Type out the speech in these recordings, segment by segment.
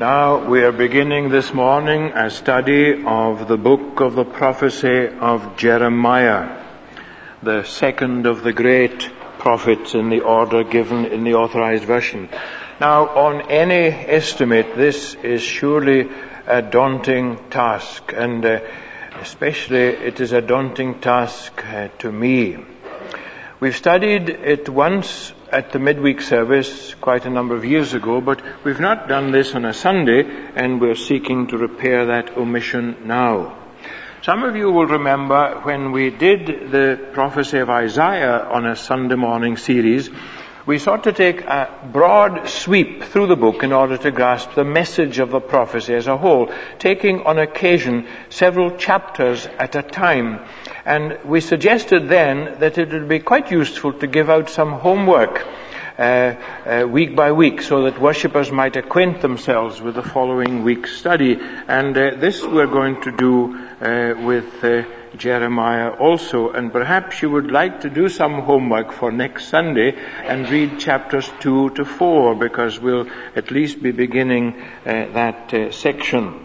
Now we are beginning this morning a study of the book of the prophecy of Jeremiah, the second of the great prophets in the order given in the Authorized Version. Now, on any estimate, this is surely a daunting task, and especially it is a daunting task to me. We've studied it once at the midweek service quite a number of years ago, but we've not done this on a Sunday, and we're seeking to repair that omission now. Some of you will remember when we did the prophecy of Isaiah on a Sunday morning series, we sought to take a broad sweep through the book in order to grasp the message of the prophecy as a whole, taking on occasion several chapters at a time. And we suggested then that it would be quite useful to give out some homework week by week so that worshippers might acquaint themselves with the following week's study. And this we're going to do with Jeremiah also. And perhaps you would like to do some homework for next Sunday and read chapters 2 to 4, because we'll at least be beginning that section.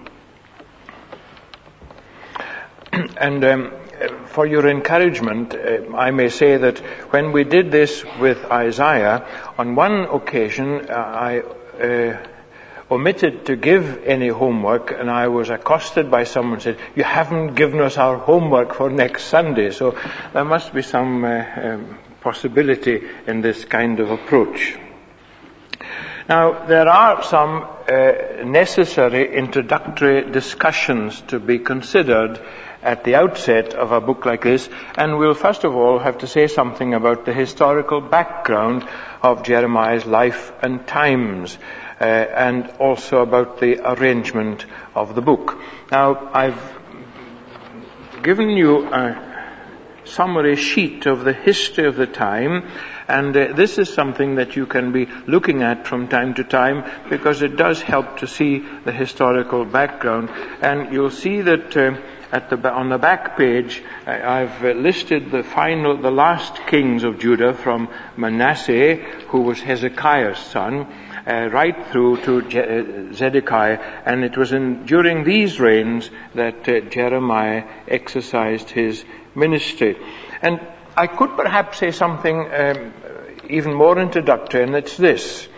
And for your encouragement, I may say that when we did this with Isaiah, on one occasion I omitted to give any homework, and I was accosted by someone who said, "You haven't given us our homework for next Sunday." So there must be some possibility in this kind of approach. Now, there are some necessary introductory discussions to be considered at the outset of a book like this, and we'll first of all have to say something about the historical background of Jeremiah's life and times, and also about the arrangement of the book. Now, I've given you a summary sheet of the history of the time, and this is something that you can be looking at from time to time, because it does help to see the historical background. And you'll see that on the back page, I've listed the last kings of Judah, from Manasseh, who was Hezekiah's son, right through to Zedekiah, and it was during these reigns that Jeremiah exercised his ministry. And I could perhaps say something even more introductory, and it's this.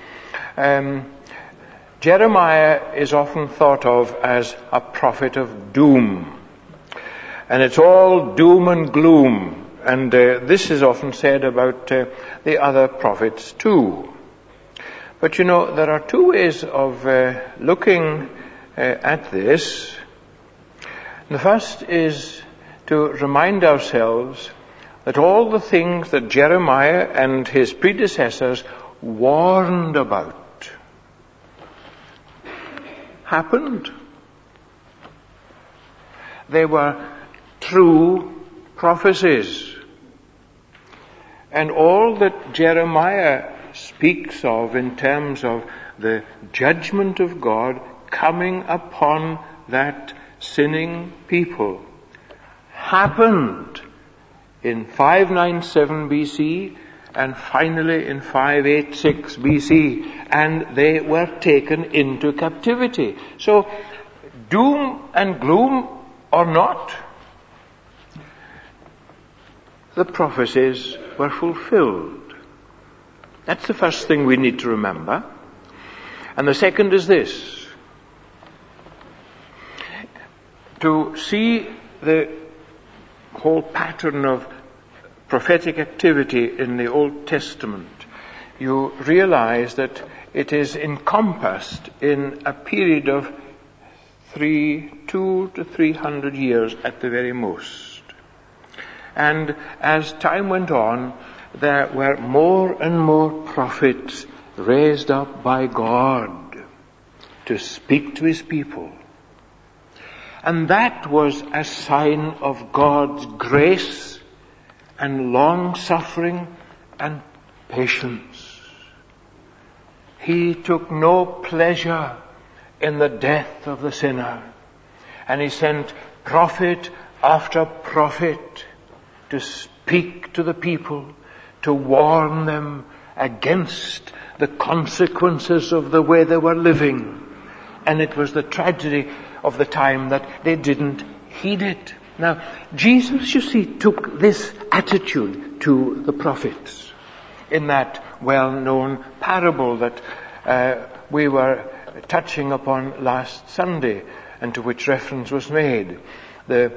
Jeremiah is often thought of as a prophet of doom. And it's all doom and gloom. And this is often said about the other prophets too. But you know, there are two ways of looking at this. The first is to remind ourselves that all the things that Jeremiah and his predecessors warned about happened. They were true prophecies. And all that Jeremiah speaks of in terms of the judgment of God coming upon that sinning people happened in 597 BC and finally in 586 BC, and they were taken into captivity. So, doom and gloom or not, the prophecies were fulfilled. That's the first thing we need to remember. And the second is this: to see the whole pattern of prophetic activity in the Old Testament, you realize that it is encompassed in a period of 200 to 300 years at the very most. And as time went on, there were more and more prophets raised up by God to speak to his people. And that was a sign of God's grace and long-suffering and patience. He took no pleasure in the death of the sinner, and he sent prophet after prophet to speak to the people, to warn them against the consequences of the way they were living, And it was the tragedy of the time that they didn't heed it. Now, Jesus, you see, took this attitude to the prophets in that well-known parable that we were touching upon last Sunday and to which reference was made. The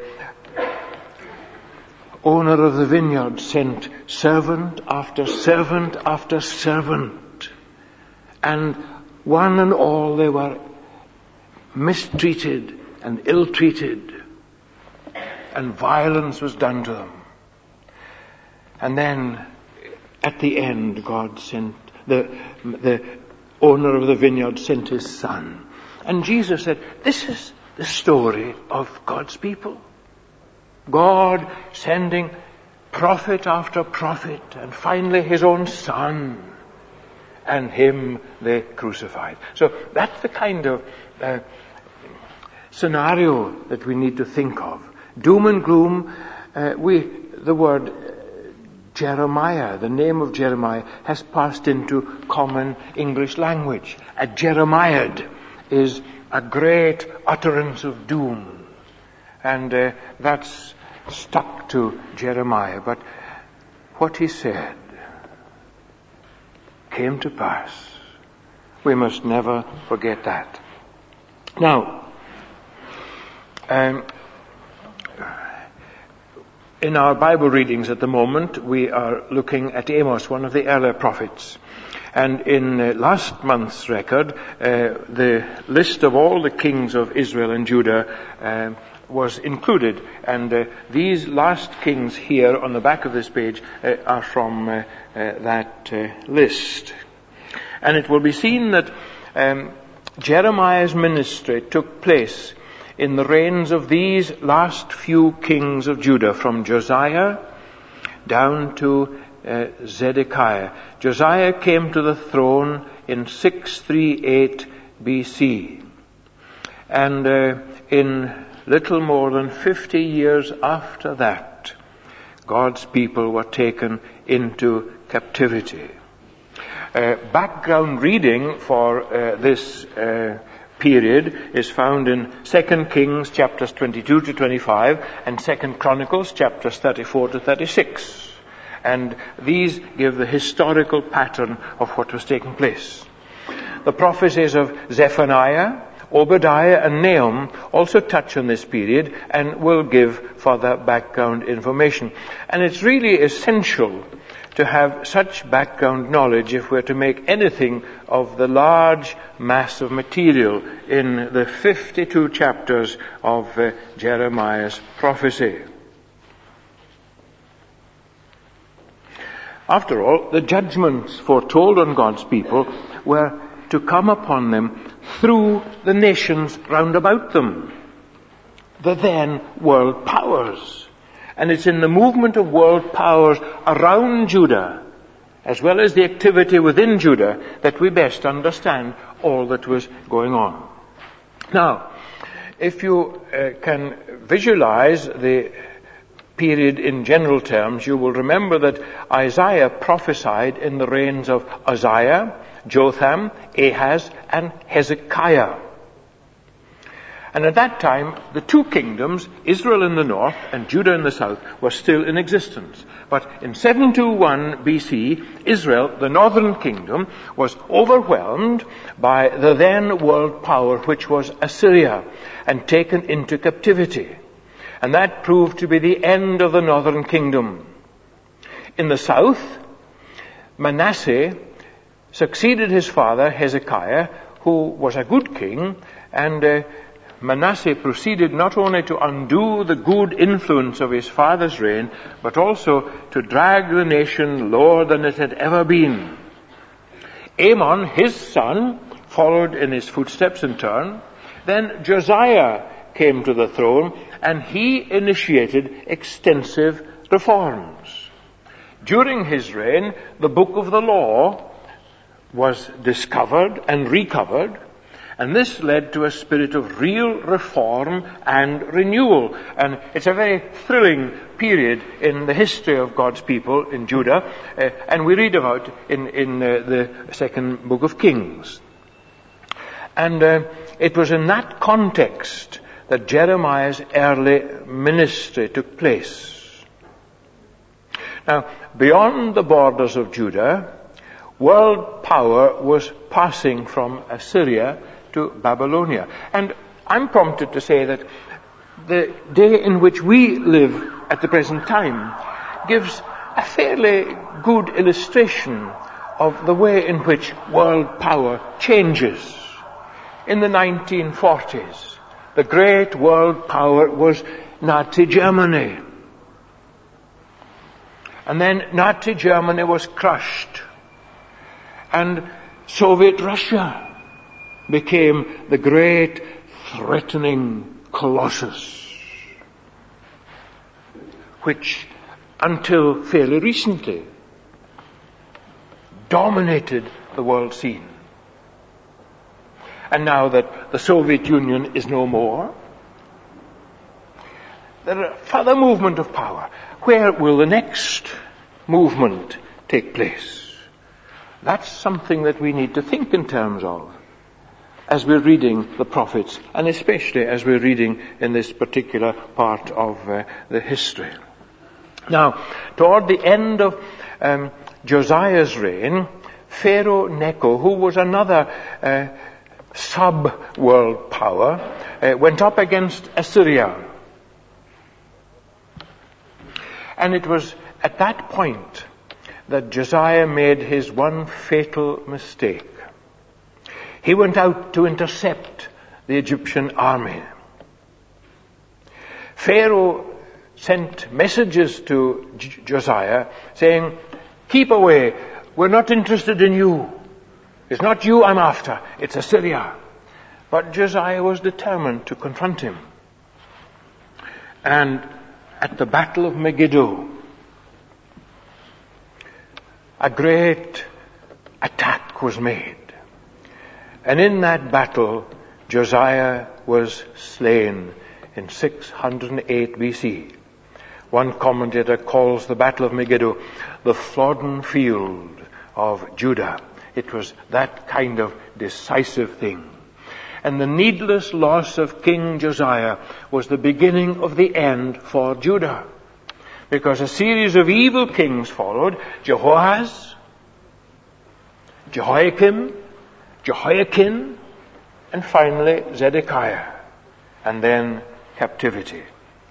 owner of the vineyard sent servant after servant after servant, and one and all they were mistreated and ill-treated, and violence was done to them. And then at the end, God sent, the owner of the vineyard sent his son. And Jesus said, this is the story of God's people. God sending prophet after prophet, and finally his own son, and him they crucified. So that's the kind of scenario that we need to think of. Doom and gloom, the word Jeremiah, the name of Jeremiah, has passed into common English language. A Jeremiad is a great utterance of doom. And that's stuck to Jeremiah. But what he said came to pass. We must never forget that. Now, in our Bible readings at the moment, we are looking at Amos, one of the earlier prophets. And in last month's record, the list of all the kings of Israel and Judah was included. And these last kings here on the back of this page are from that list. And it will be seen that Jeremiah's ministry took place in the reigns of these last few kings of Judah, from Josiah down to Zedekiah. Josiah came to the throne in 638 BC. And in little more than 50 years after that, God's people were taken into captivity. Background reading for this period is found in 2 Kings chapters 22 to 25 and 2 Chronicles chapters 34 to 36. And these give the historical pattern of what was taking place. The prophecies of Zephaniah, Obadiah and Nahum also touch on this period and will give further background information. And it's really essential to have such background knowledge if we're to make anything of the large mass of material in the 52 chapters of Jeremiah's prophecy. After all, the judgments foretold on God's people were to come upon them through the nations round about them, the then world powers. And it's in the movement of world powers around Judah, as well as the activity within Judah, that we best understand all that was going on. Now, if you can visualize the period in general terms, you will remember that Isaiah prophesied in the reigns of Uzziah, Jotham, Ahaz, and Hezekiah. And at that time, the two kingdoms, Israel in the north and Judah in the south, were still in existence. But in 721 BC, Israel, the northern kingdom, was overwhelmed by the then world power, which was Assyria, and taken into captivity. And that proved to be the end of the northern kingdom. In the south, Manasseh succeeded his father Hezekiah, who was a good king, and Manasseh proceeded not only to undo the good influence of his father's reign, but also to drag the nation lower than it had ever been. Amon, his son, followed in his footsteps in turn. Then Josiah came to the throne, and he initiated extensive reforms. During his reign, the book of the law was discovered and recovered, and this led to a spirit of real reform and renewal. And it's a very thrilling period in the history of God's people in Judah, and we read about in the second book of Kings. And it was in that context that Jeremiah's early ministry took place. Now, beyond the borders of Judah, world power was passing from Assyria to Babylonia. And I'm prompted to say that the day in which we live at the present time gives a fairly good illustration of the way in which world power changes. In the 1940s, the great world power was Nazi Germany. And then Nazi Germany was crushed, and Soviet Russia became the great threatening colossus, which until fairly recently dominated the world scene. And now that the Soviet Union is no more, there is further movement of power. Where will the next movement take place? That's something that we need to think in terms of as we're reading the prophets, and especially as we're reading in this particular part of the history. Now, toward the end of Josiah's reign, Pharaoh Necho, who was another sub-world power, went up against Assyria. And it was at that point that Josiah made his one fatal mistake. He went out to intercept the Egyptian army. Pharaoh sent messages to Josiah saying, "Keep away, we're not interested in you. It's not you I'm after, it's Assyria." But Josiah was determined to confront him. And at the Battle of Megiddo, a great attack was made. And in that battle, Josiah was slain in 608 BC. One commentator calls the Battle of Megiddo the Flodden Field of Judah. It was that kind of decisive thing. And the needless loss of King Josiah was the beginning of the end for Judah. Because a series of evil kings followed: Jehoahaz, Jehoiakim, Jehoiakim, and finally Zedekiah. And then captivity.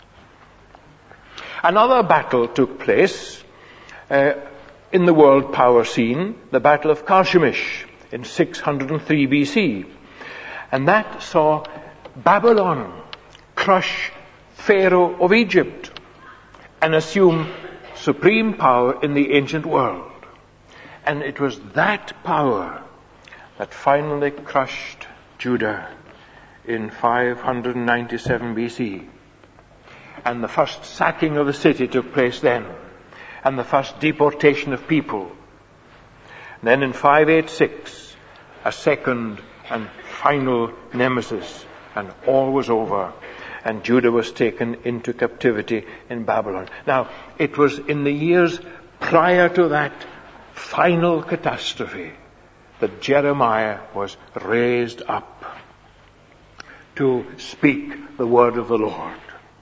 Another battle took place in the world power scene, the Battle of Carchemish in 603 BC. And that saw Babylon crush Pharaoh of Egypt and assume supreme power in the ancient world. And it was that power that finally crushed Judah in 597 BC. And the first sacking of the city took place then, and the first deportation of people. And then in 586, a second and final nemesis, and all was over, and Judah was taken into captivity in Babylon. Now, it was in the years prior to that final catastrophe that Jeremiah was raised up to speak the word of the Lord.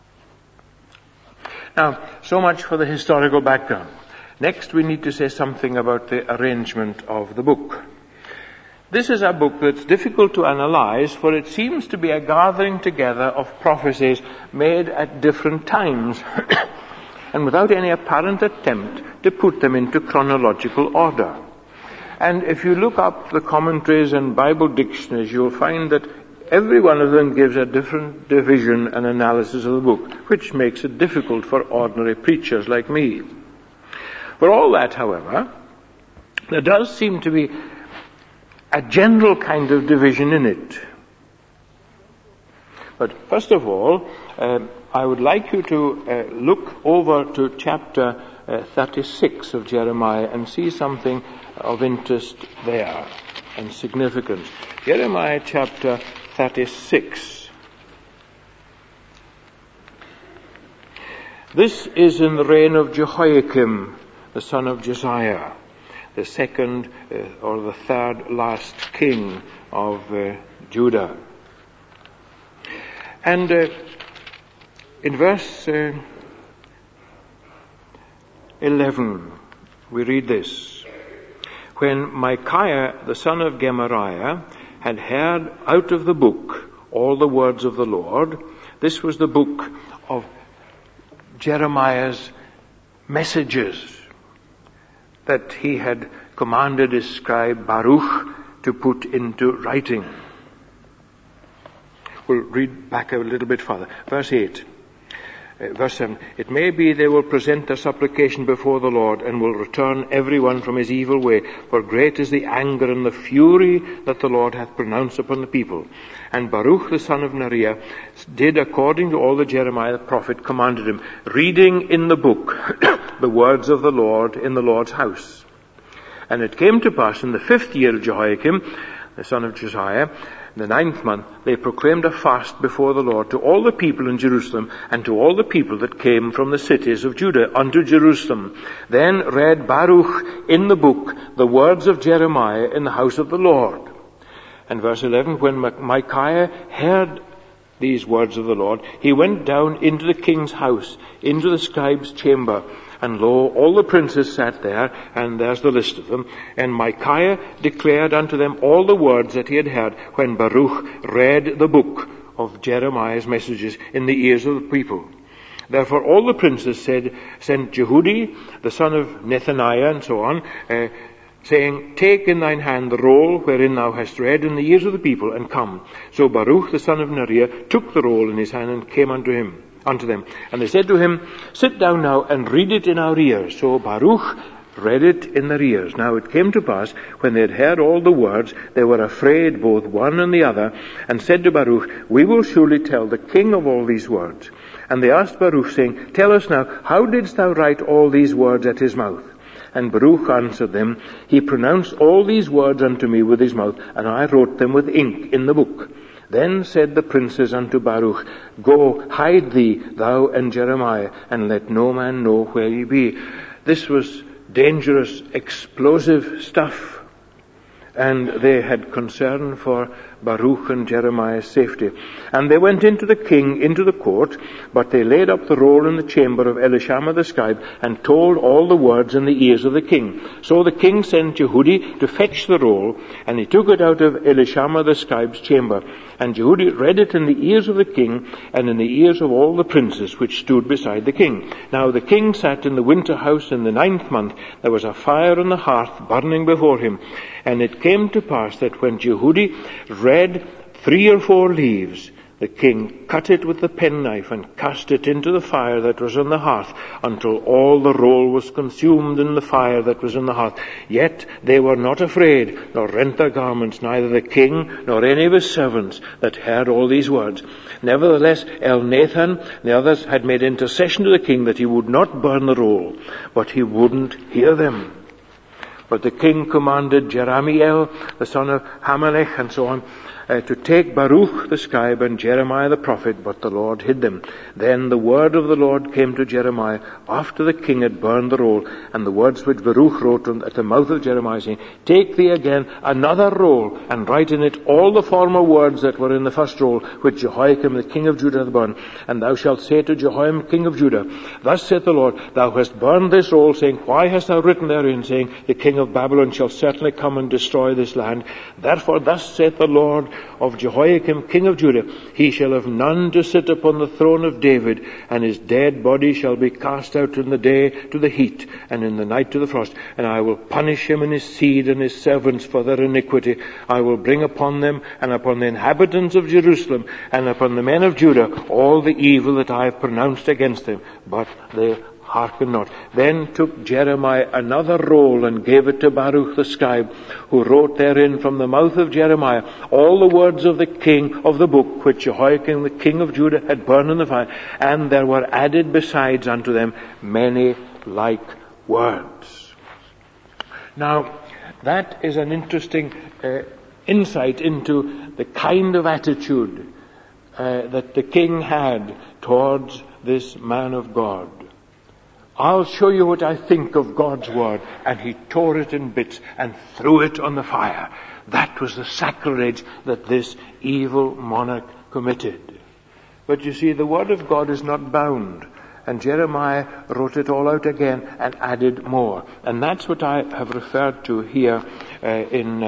Now, so much for the historical background. Next, we need to say something about the arrangement of the book. This is a book that's difficult to analyze, for it seems to be a gathering together of prophecies made at different times and without any apparent attempt to put them into chronological order. And if you look up the commentaries and Bible dictionaries, you'll find that every one of them gives a different division and analysis of the book, which makes it difficult for ordinary preachers like me. For all that, however, there does seem to be a general kind of division in it. But first of all, I would like you to look over to chapter 36 of Jeremiah and see something of interest there and significance. Jeremiah chapter 36. This is in the reign of Jehoiakim, the son of Josiah, the second or the third last king of Judah. And in verse 11, we read this. When Micaiah, the son of Gemariah, had heard out of the book all the words of the Lord, this was the book of Jeremiah's messages that he had commanded his scribe Baruch to put into writing. We'll read back a little bit further. Verse 8. Verse 7, it may be they will present their supplication before the Lord and will return everyone from his evil way, for great is the anger and the fury that the Lord hath pronounced upon the people. And Baruch the son of Neriah did according to all that Jeremiah the prophet commanded him, reading in the book the words of the Lord in the Lord's house. And it came to pass in the 5th year of Jehoiakim, the son of Josiah, in the 9th month, they proclaimed a fast before the Lord to all the people in Jerusalem and to all the people that came from the cities of Judah unto Jerusalem. Then read Baruch in the book the words of Jeremiah in the house of the Lord. And verse 11, when Micaiah heard these words of the Lord, he went down into the king's house, into the scribe's chamber. And lo, all the princes sat there, and there's the list of them. And Micaiah declared unto them all the words that he had heard when Baruch read the book of Jeremiah's messages in the ears of the people. Therefore all the princes sent Jehudi, the son of Nethaniah, and so on, saying, take in thine hand the roll wherein thou hast read in the ears of the people, and come. So Baruch the son of Neriah took the roll in his hand and came unto them. And they said to him, sit down now and read it in our ears. So Baruch read it in their ears. Now it came to pass, when they had heard all the words, they were afraid both one and the other, and said to Baruch, we will surely tell the king of all these words. And they asked Baruch, saying, tell us now, how didst thou write all these words at his mouth? And Baruch answered them, he pronounced all these words unto me with his mouth, and I wrote them with ink in the book. Then said the princes unto Baruch, go, hide thee, thou and Jeremiah, and let no man know where ye be. This was dangerous, explosive stuff, and they had concern for Baruch and Jeremiah's safety. And they went into the king, into the court, but they laid up the roll in the chamber of Elishama the scribe, and told all the words in the ears of the king. So the king sent Jehudi to fetch the roll, and he took it out of Elishama the scribe's chamber. And Jehudi read it in the ears of the king, and in the ears of all the princes which stood beside the king. Now the king sat in the winter house in the 9th month. There was a fire on the hearth burning before him. And it came to pass that when Jehudi read 3 or 4 leaves, the king cut it with the penknife and cast it into the fire that was on the hearth, until all the roll was consumed in the fire that was on the hearth. Yet they were not afraid, nor rent their garments, neither the king nor any of his servants that heard all these words. Nevertheless, Elnathan and the others had made intercession to the king that he would not burn the roll, but he wouldn't hear them. But the king commanded Jeramiel, the son of Hamelech, and so on, to take Baruch the scribe and Jeremiah the prophet, but the Lord hid them. Then the word of the Lord came to Jeremiah after the king had burned the roll, and the words which Baruch wrote at the mouth of Jeremiah, saying, take thee again another roll, and write in it all the former words that were in the first roll, which Jehoiakim the king of Judah hath burned. And thou shalt say to Jehoiakim king of Judah, thus saith the Lord, thou hast burned this roll, saying, why hast thou written therein, saying, the king of Babylon shall certainly come and destroy this land? Therefore thus saith the Lord of Jehoiakim king of Judah, he shall have none to sit upon the throne of David, and his dead body shall be cast out in the day to the heat, and in the night to the frost. And I will punish him and his seed and his servants for their iniquity. I will bring upon them and upon the inhabitants of Jerusalem and upon the men of Judah all the evil that I have pronounced against them. But they hearken not. Then took Jeremiah another roll and gave it to Baruch the scribe, who wrote therein from the mouth of Jeremiah all the words of the king of the book which Jehoiakim the king of Judah had burned in the fire. And there were added besides unto them many like words. Now, that is an interesting insight into the kind of attitude that the king had towards this man of God. I'll show you what I think of God's word. And he tore it in bits and threw it on the fire. That was the sacrilege that this evil monarch committed. But you see, the Word of God is not bound. And Jeremiah wrote it all out again and added more. And that's what I have referred to here in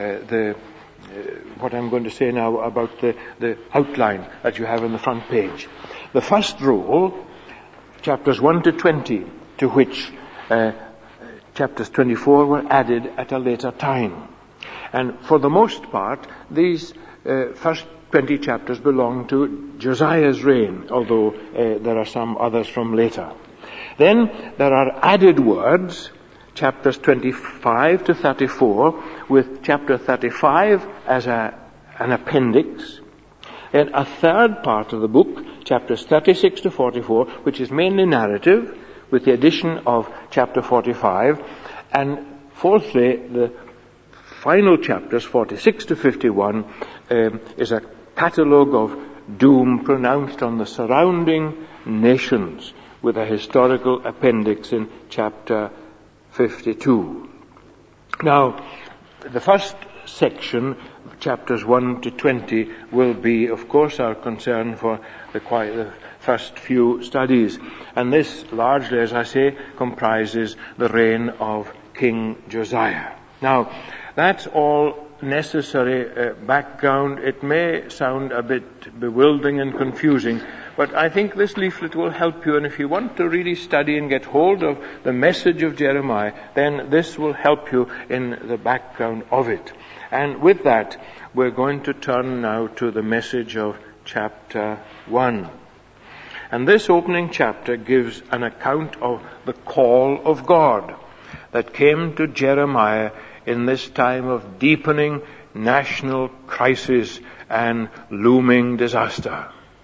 what I'm going to say now about the outline that you have on the front page. The first rule, chapters 1 to 20, to which chapters 24 were added at a later time. And for the most part, these first 20 chapters belong to Josiah's reign, although there are some others from later. Then there are added words, chapters 25 to 34, with chapter 35 as an appendix. And a third part of the book, chapters 36 to 44, which is mainly narrative, with the addition of chapter 45. And fourthly, the final chapters, 46 to 51, is a catalogue of doom pronounced on the surrounding nations, with a historical appendix in chapter 52. Now, the first section, chapters 1 to 20, will be, of course, our concern for the first few studies. And this largely, as I say, comprises the reign of King Josiah. Now, that's all necessary background. It may sound a bit bewildering and confusing, but I think this leaflet will help you. And if you want to really study and get hold of the message of Jeremiah, then this will help you in the background of it. And with that, we're going to turn now to the message of chapter 1. And this opening chapter gives an account of the call of God that came to Jeremiah in this time of deepening national crisis and looming disaster.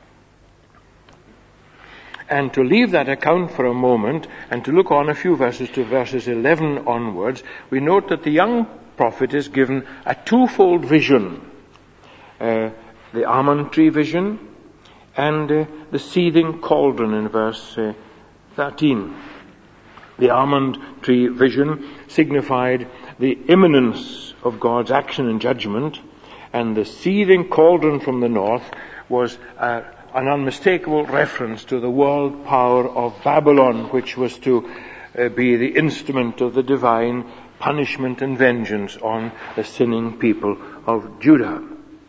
And to leave that account for a moment and to look on a few verses to verses 11 onwards, we note that the young prophet is given a twofold vision. The almond tree vision and the seething cauldron in verse 13. The almond tree vision signified the imminence of God's action and judgment, and the seething cauldron from the north was an unmistakable reference to the world power of Babylon, which was to be the instrument of the divine punishment and vengeance on the sinning people of Judah.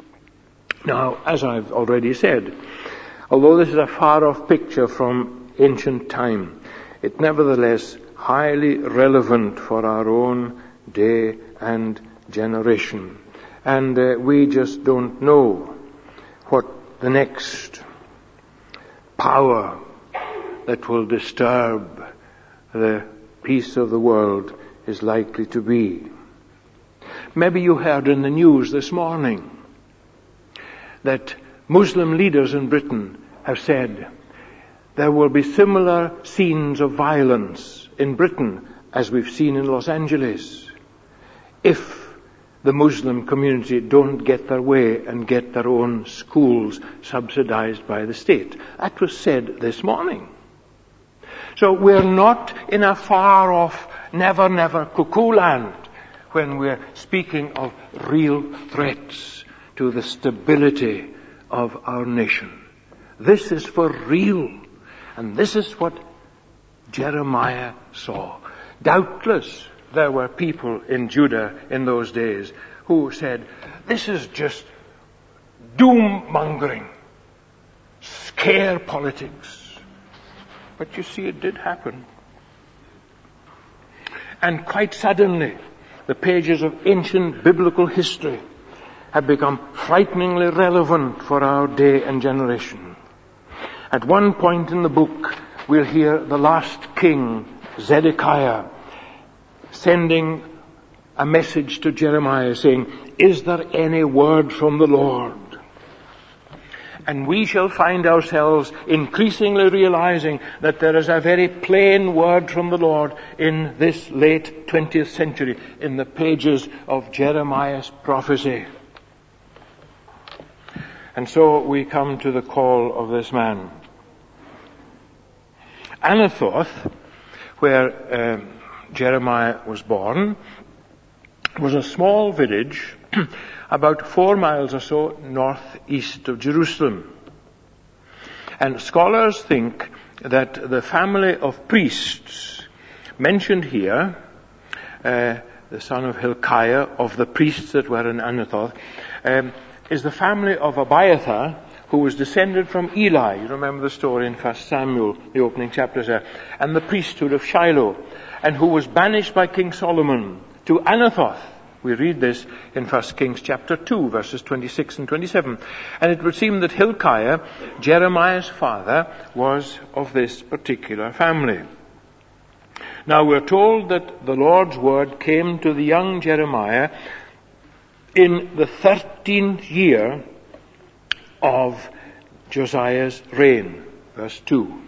Now, as I've already said, although this is a far-off picture from ancient time, it nevertheless highly relevant for our own day and generation. And we just don't know what the next power that will disturb the peace of the world is likely to be. Maybe you heard in the news this morning that Muslim leaders in Britain have said there will be similar scenes of violence in Britain as we've seen in Los Angeles if the Muslim community don't get their way and get their own schools subsidized by the state. That was said this morning. So we're not in a far-off, never cuckoo land when we're speaking of real threats to the stability of our nation. This is for real. And this is what Jeremiah saw. Doubtless there were people in Judah in those days who said, this is just doom-mongering, scare politics. But you see, it did happen. And quite suddenly, the pages of ancient biblical history have become frighteningly relevant for our day and generation. At one point in the book, we'll hear the last king, Zedekiah, sending a message to Jeremiah saying, is there any word from the Lord? And we shall find ourselves increasingly realizing that there is a very plain word from the Lord in this late 20th century, in the pages of Jeremiah's prophecy. And so we come to the call of this man. Anathoth, where Jeremiah was born, was a small village about 4 miles or so northeast of Jerusalem. And scholars think that the family of priests mentioned here, the son of Hilkiah, of the priests that were in Anathoth, is the family of Abiathar, who was descended from Eli. You remember the story in 1 Samuel, the opening chapters there. And the priesthood of Shiloh, and who was banished by King Solomon to Anathoth. We read this in 1 Kings chapter 2, verses 26 and 27. And it would seem that Hilkiah, Jeremiah's father, was of this particular family. Now we're told that the Lord's word came to the young Jeremiah in the 13th year of Josiah's reign. Verse 2.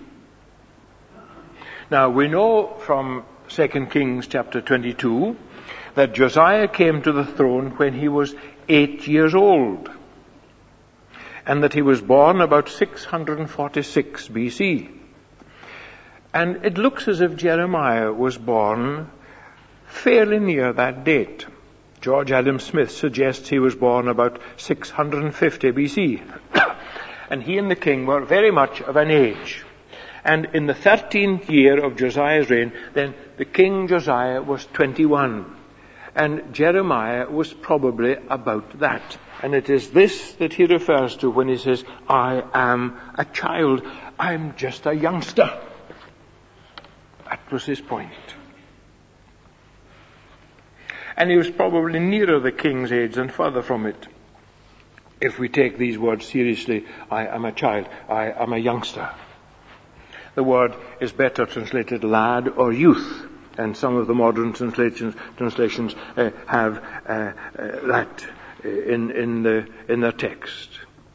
Now we know from 2 Kings chapter 22 that Josiah came to the throne when he was 8 years old, and that he was born about 646 BC. And it looks as if Jeremiah was born fairly near that date. George Adam Smith suggests he was born about 650 BC. And he and the king were very much of an age. And in the 13th year of Josiah's reign, then the king Josiah was 21. And Jeremiah was probably about that. And it is this that he refers to when he says, I am a child. I'm just a youngster. That was his point. And he was probably nearer the king's age than further from it. If we take these words seriously, I am a child, I am a youngster. The word is better translated lad or youth, and some of the modern translations have that in the text.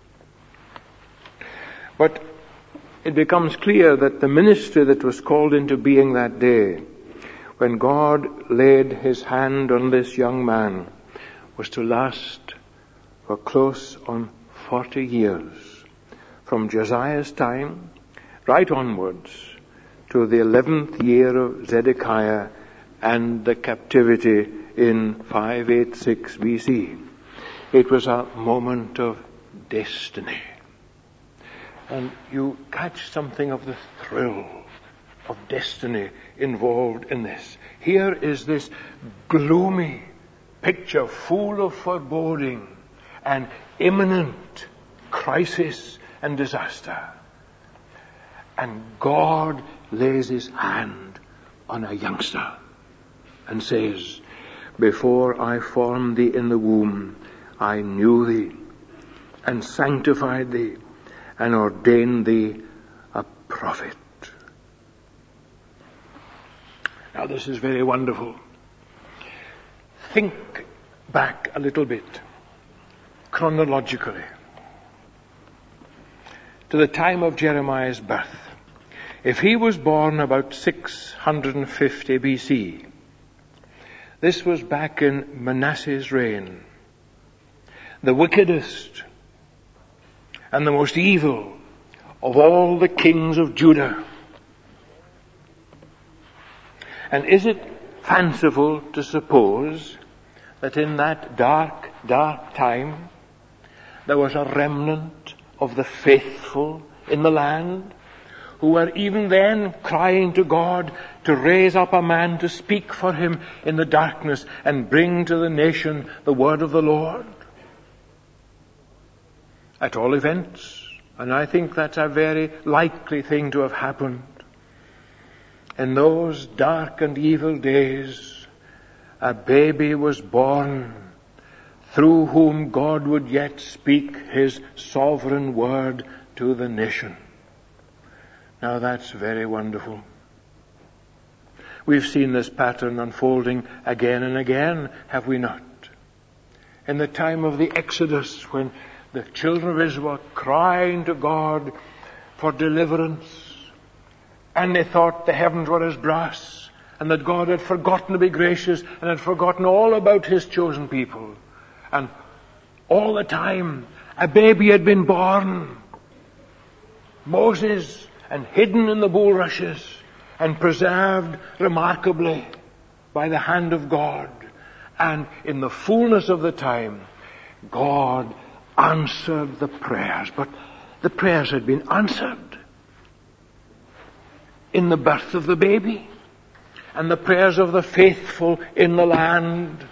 But it becomes clear that the ministry that was called into being that day, when God laid his hand on this young man, was to last for close on 40 years, from Josiah's time right onwards to the 11th year of Zedekiah and the captivity in 586 BC. It was a moment of destiny. And you catch something of the thrill of destiny involved in this. Here is this gloomy picture full of foreboding and imminent crisis and disaster. And God lays his hand on a youngster and says, before I formed thee in the womb, I knew thee and sanctified thee and ordained thee a prophet. Now this is very wonderful. Think back a little bit, chronologically, to the time of Jeremiah's birth. If he was born about 650 BC, this was back in Manasseh's reign, the wickedest and the most evil of all the kings of Judah. And is it fanciful to suppose that in that dark, dark time there was a remnant of the faithful in the land who were even then crying to God to raise up a man to speak for him in the darkness and bring to the nation the word of the Lord? At all events, and I think that's a very likely thing to have happened, in those dark and evil days, a baby was born through whom God would yet speak his sovereign word to the nation. Now that's very wonderful. We've seen this pattern unfolding again and again, have we not? In the time of the Exodus, when the children of Israel were crying to God for deliverance, and they thought the heavens were as brass, and that God had forgotten to be gracious, and had forgotten all about his chosen people. And all the time, a baby had been born, Moses, and hidden in the bulrushes, and preserved remarkably by the hand of God. And in the fullness of the time, God answered the prayers. But the prayers had been answered in the birth of the baby, and the prayers of the faithful in the land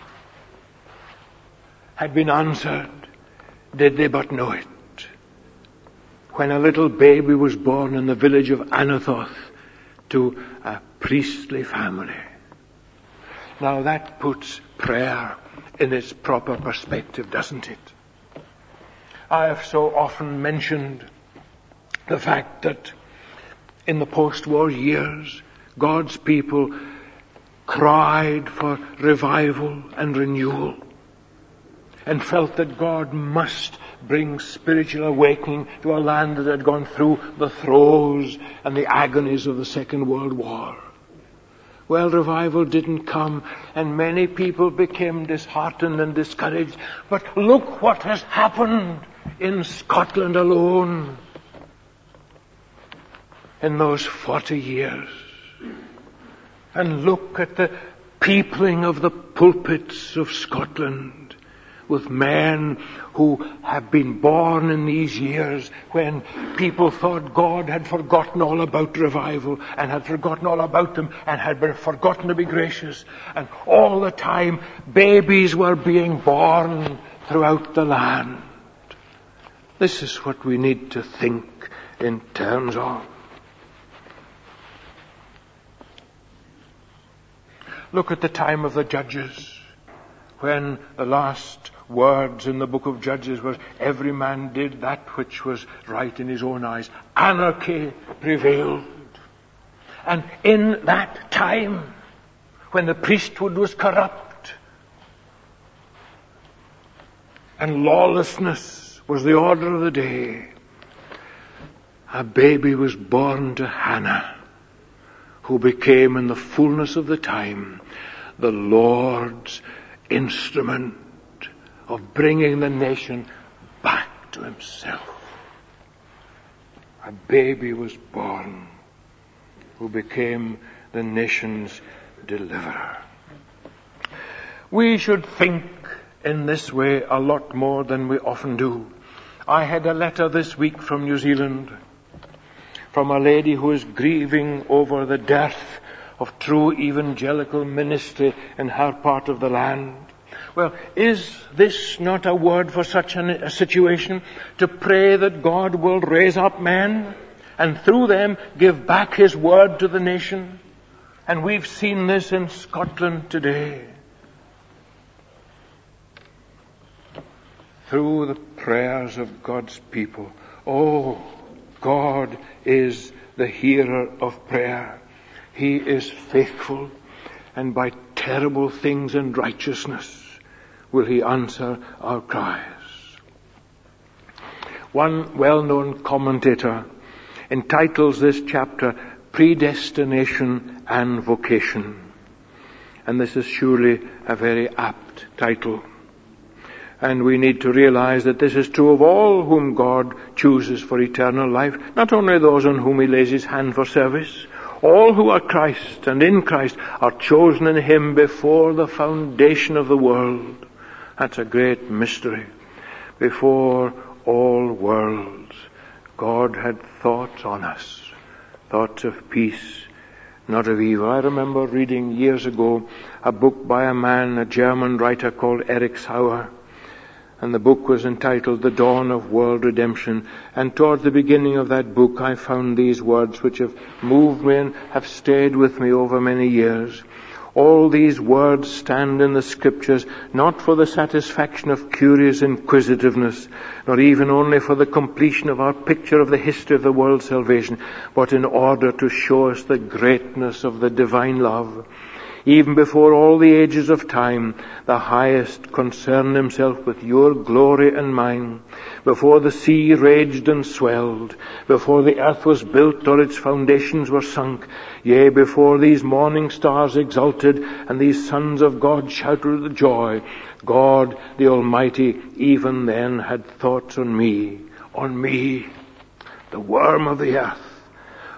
had been answered, did they but know it. When a little baby was born in the village of Anathoth to a priestly family. Now that puts prayer in its proper perspective, doesn't it? I have so often mentioned the fact that in the post-war years, God's people cried for revival and renewal and felt that God must bring spiritual awakening to a land that had gone through the throes and the agonies of the Second World War. Well, revival didn't come, and many people became disheartened and discouraged. But look what has happened in Scotland alone in those 40 years. And look at the peopling of the pulpits of Scotland with men who have been born in these years when people thought God had forgotten all about revival and had forgotten all about them and had been forgotten to be gracious. And all the time, babies were being born throughout the land. This is what we need to think in terms of. Look at the time of the Judges, when the last words in the book of Judges was, every man did that which was right in his own eyes. Anarchy prevailed. And in that time, when the priesthood was corrupt and lawlessness was the order of the day, a baby was born to Hannah, who became in the fullness of the time the Lord's instrument of bringing the nation back to himself. A baby was born who became the nation's deliverer. We should think in this way a lot more than we often do. I had a letter this week from New Zealand from a lady who is grieving over the dearth of true evangelical ministry in her part of the land. Well, is this not a word for such a situation? To pray that God will raise up men and through them give back his word to the nation? And we've seen this in Scotland today. Through the prayers of God's people. Oh, God is the hearer of prayer. He is faithful, and by terrible things and righteousness will he answer our cries. One well-known commentator entitles this chapter Predestination and Vocation. And this is surely a very apt title. And we need to realize that this is true of all whom God chooses for eternal life, not only those on whom he lays his hand for service. All who are Christ and in Christ are chosen in him before the foundation of the world. That's a great mystery. Before all worlds, God had thoughts on us, thoughts of peace, not of evil. I remember reading years ago a book by a man, a German writer called Erich Sauer. And the book was entitled The Dawn of World Redemption. And towards the beginning of that book I found these words which have moved me and have stayed with me over many years. All these words stand in the Scriptures not for the satisfaction of curious inquisitiveness, nor even only for the completion of our picture of the history of the world's salvation, but in order to show us the greatness of the divine love. Even before all the ages of time, the Highest concerned himself with your glory and mine. Before the sea raged and swelled, before the earth was built or its foundations were sunk, yea, before these morning stars exulted and these sons of God shouted with joy, God the Almighty even then had thoughts on me, the worm of the earth,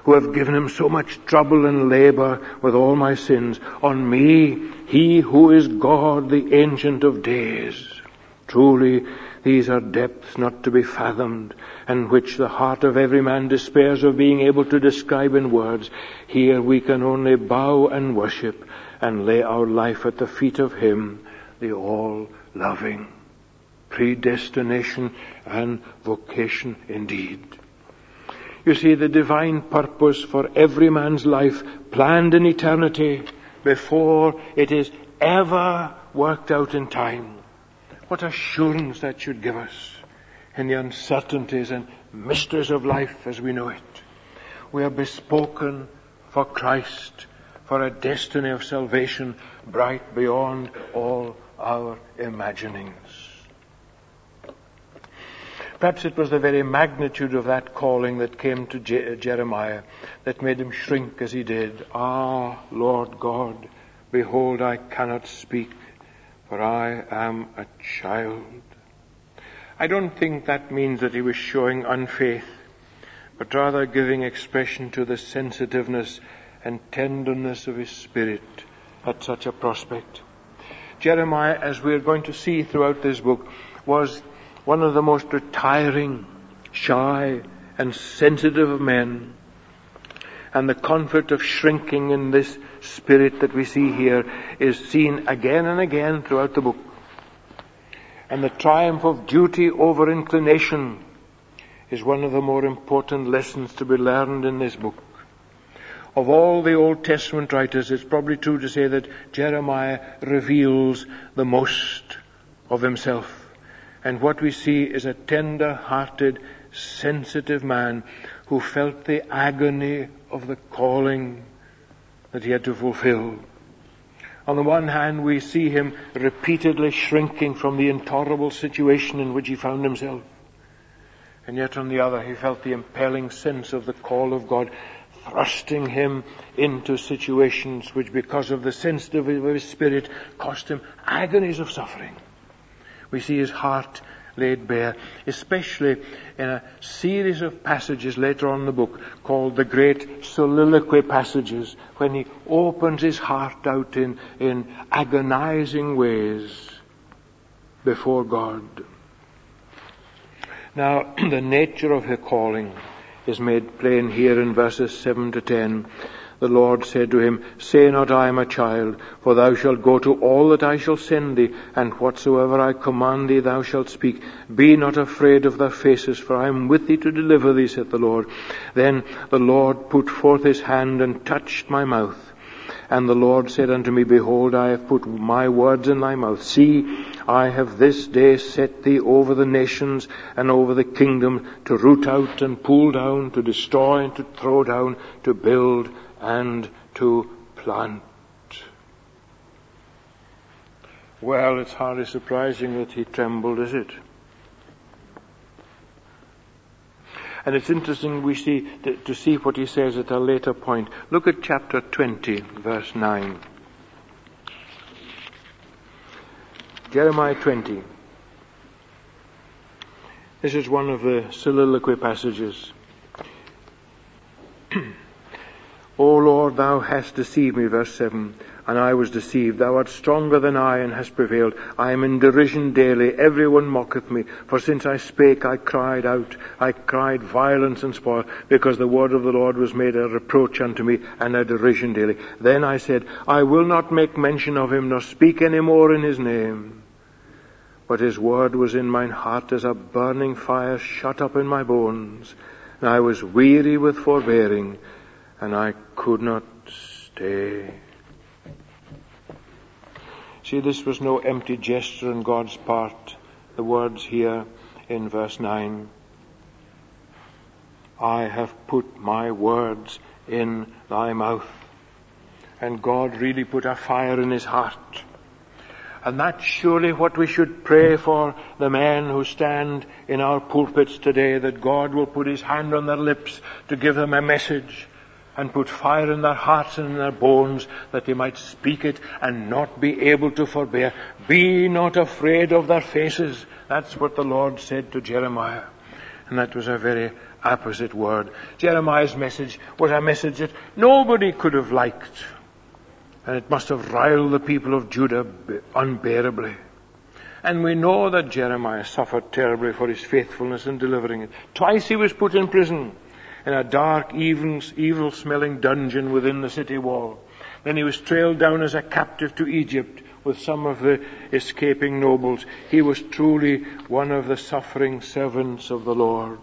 who have given him so much trouble and labor with all my sins. On me, he who is God, the Ancient of Days. Truly, these are depths not to be fathomed, and which the heart of every man despairs of being able to describe in words. Here we can only bow and worship and lay our life at the feet of him, the all-loving. Predestination and vocation indeed. You see, the divine purpose for every man's life planned in eternity before it is ever worked out in time. What assurance that should give us in the uncertainties and mysteries of life as we know it. We are bespoken for Christ, for a destiny of salvation bright beyond all our imaginings. Perhaps it was the very magnitude of that calling that came to Jeremiah that made him shrink as he did. Ah, Lord God, behold, I cannot speak, for I am a child. I don't think that means that he was showing unfaith, but rather giving expression to the sensitiveness and tenderness of his spirit at such a prospect. Jeremiah, as we are going to see throughout this book, was one of the most retiring, shy, and sensitive of men. And the conflict of shrinking in this spirit that we see here is seen again and again throughout the book. And the triumph of duty over inclination is one of the more important lessons to be learned in this book. Of all the Old Testament writers, it's probably true to say that Jeremiah reveals the most of himself. And what we see is a tender-hearted, sensitive man who felt the agony of the calling that he had to fulfill. On the one hand, we see him repeatedly shrinking from the intolerable situation in which he found himself. And yet on the other, he felt the impelling sense of the call of God thrusting him into situations which, because of the sensitivity of his spirit, cost him agonies of suffering. We see his heart laid bare, especially in a series of passages later on in the book called the great soliloquy passages, when he opens his heart out in agonizing ways before God. Now, the nature of her calling is made plain here in verses 7 to 10. The Lord said to him, Say not, I am a child, for thou shalt go to all that I shall send thee, and whatsoever I command thee thou shalt speak. Be not afraid of their faces, for I am with thee to deliver thee, saith the Lord. Then the Lord put forth his hand and touched my mouth. And the Lord said unto me, Behold, I have put my words in thy mouth. See, I have this day set thee over the nations and over the kingdom, to root out and pull down, to destroy and to throw down, to build and to plant. Well, it's hardly surprising that he trembled, is it? And it's interesting to see what he says at a later point. Look at chapter 20, verse 9. Jeremiah 20. This is one of the soliloquy passages. O Lord, thou hast deceived me, verse 7, and I was deceived. Thou art stronger than I, and hast prevailed. I am in derision daily. Every one mocketh me. For since I spake, I cried out. I cried violence and spoil, because the word of the Lord was made a reproach unto me, and a derision daily. Then I said, I will not make mention of him, nor speak any more in his name. But his word was in mine heart as a burning fire shut up in my bones. And I was weary with forbearing, and I could not stay. See, this was no empty gesture on God's part. The words here in verse 9. I have put my words in thy mouth. And God really put a fire in his heart. And that's surely what we should pray for the men who stand in our pulpits today, that God will put his hand on their lips to give them a message, and put fire in their hearts and in their bones, that they might speak it and not be able to forbear. Be not afraid of their faces. That's what the Lord said to Jeremiah. And that was a very apposite word. Jeremiah's message was a message that nobody could have liked. And it must have riled the people of Judah unbearably. And we know that Jeremiah suffered terribly for his faithfulness in delivering it. Twice he was put in prison, in a dark, evil-smelling dungeon within the city wall. Then he was trailed down as a captive to Egypt with some of the escaping nobles. He was truly one of the suffering servants of the Lord.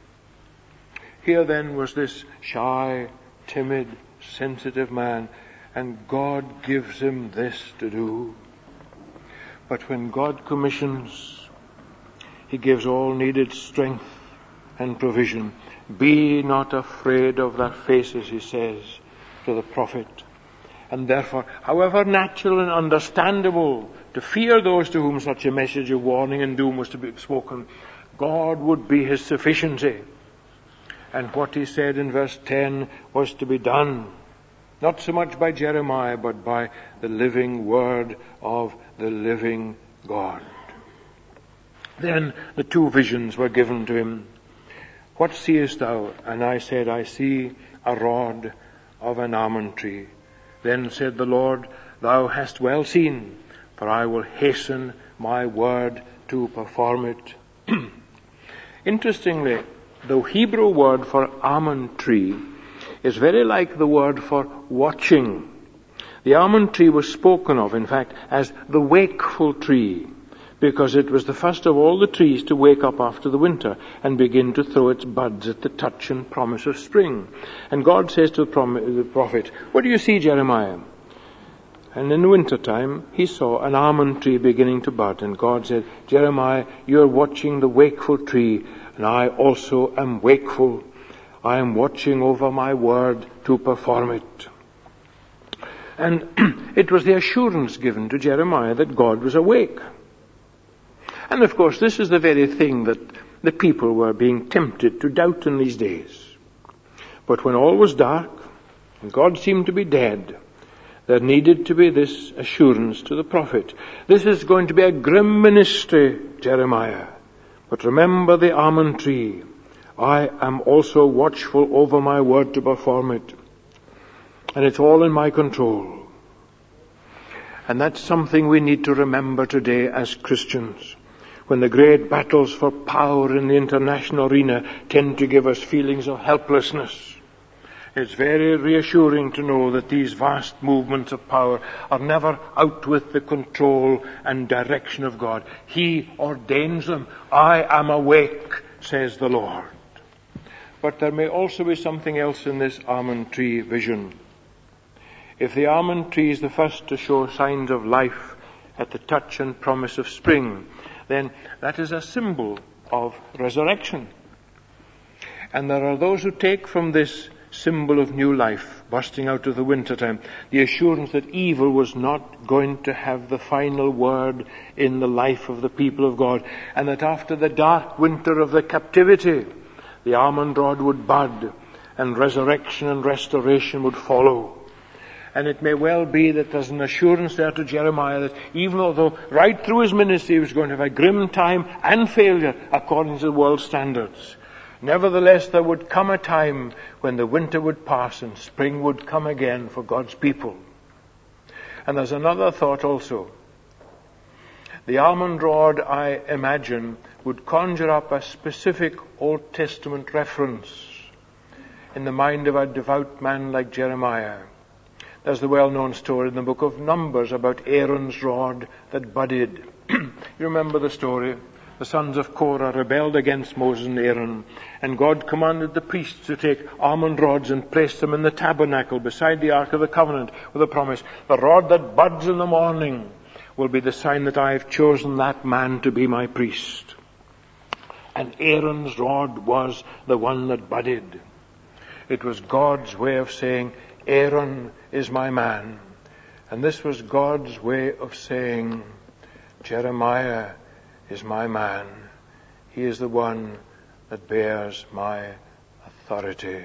Here then was this shy, timid, sensitive man, and God gives him this to do. But when God commissions, He gives all needed strength and provision. Be not afraid of their faces, He says to the prophet. And therefore, however natural and understandable to fear those to whom such a message of warning and doom was to be spoken, God would be his sufficiency. And what he said in verse 10 was to be done, not so much by Jeremiah, but by the living word of the living God. Then the two visions were given to him. What seest thou? And I said, I see a rod of an almond tree. Then said the Lord, Thou hast well seen, for I will hasten my word to perform it. Interestingly, the Hebrew word for almond tree is very like the word for watching. The almond tree was spoken of, in fact, as the wakeful tree, because it was the first of all the trees to wake up after the winter and begin to throw its buds at the touch and promise of spring. And God says to the prophet, What do you see, Jeremiah? And in the winter time, he saw an almond tree beginning to bud. And God said, Jeremiah, you're watching the wakeful tree, and I also am wakeful. I am watching over my word to perform it. And it was the assurance given to Jeremiah that God was awake. And of course, this is the very thing that the people were being tempted to doubt in these days. But when all was dark, and God seemed to be dead, there needed to be this assurance to the prophet. This is going to be a grim ministry, Jeremiah. But remember the almond tree. I am also watchful over my word to perform it. And it's all in my control. And that's something we need to remember today as Christians. When the great battles for power in the international arena tend to give us feelings of helplessness, it's very reassuring to know that these vast movements of power are never out with the control and direction of God. He ordains them. I am awake, says the Lord. But there may also be something else in this almond tree vision. If the almond tree is the first to show signs of life at the touch and promise of spring, then that is a symbol of resurrection. And there are those who take from this symbol of new life, bursting out of the winter time, the assurance that evil was not going to have the final word in the life of the people of God, and that after the dark winter of the captivity, the almond rod would bud, and resurrection and restoration would follow. And it may well be that there's an assurance there to Jeremiah that even although right through his ministry he was going to have a grim time and failure according to the world's standards, nevertheless there would come a time when the winter would pass and spring would come again for God's people. And there's another thought also. The almond rod, I imagine, would conjure up a specific Old Testament reference in the mind of a devout man like Jeremiah. There's the well-known story in the book of Numbers about Aaron's rod that budded. You remember the story? The sons of Korah rebelled against Moses and Aaron, and God commanded the priests to take almond rods and place them in the tabernacle beside the Ark of the Covenant with a promise. The rod that buds in the morning will be the sign that I have chosen that man to be my priest. And Aaron's rod was the one that budded. It was God's way of saying, Aaron is my man. And this was God's way of saying, Jeremiah is my man. He is the one that bears my authority.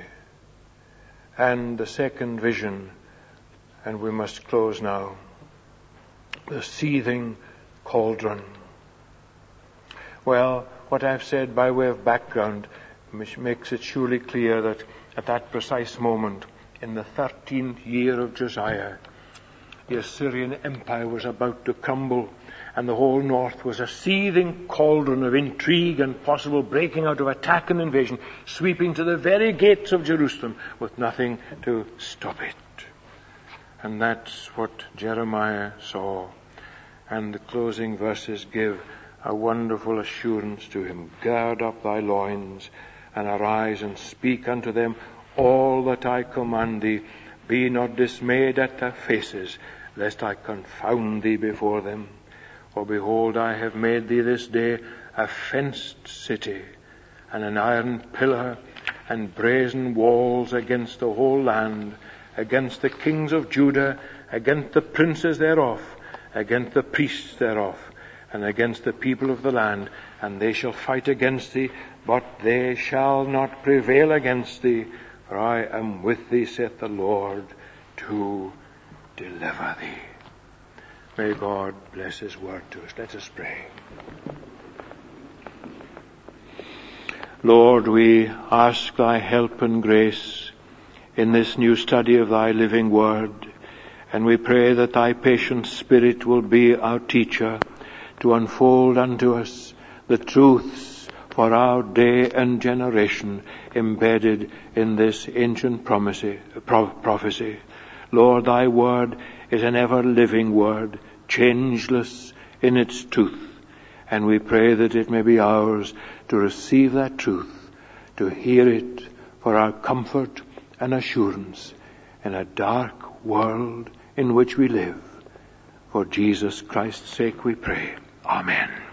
And the second vision, and we must close now, the seething cauldron. Well, what I've said by way of background makes it surely clear that at that precise moment, in the 13th year of Josiah, the Assyrian Empire was about to crumble, and the whole north was a seething cauldron of intrigue and possible breaking out of attack and invasion, sweeping to the very gates of Jerusalem with nothing to stop it. And that's what Jeremiah saw. And the closing verses give a wonderful assurance to him. Gird up thy loins, and arise and speak unto them all that I command thee. Be not dismayed at their faces, lest I confound thee before them. For behold, I have made thee this day a fenced city, and an iron pillar, and brazen walls against the whole land, against the kings of Judah, against the princes thereof, against the priests thereof, and against the people of the land. And they shall fight against thee, but they shall not prevail against thee. For I am with thee, saith the Lord, to deliver thee. May God bless his word to us. Let us pray. Lord, we ask thy help and grace in this new study of thy living word, and we pray that thy patient Spirit will be our teacher to unfold unto us the truths for our day and generation embedded in this ancient prophecy. Lord, thy word is an ever-living word, changeless in its truth, and we pray that it may be ours to receive that truth, to hear it for our comfort and assurance in a dark world in which we live. For Jesus Christ's sake we pray. Amen.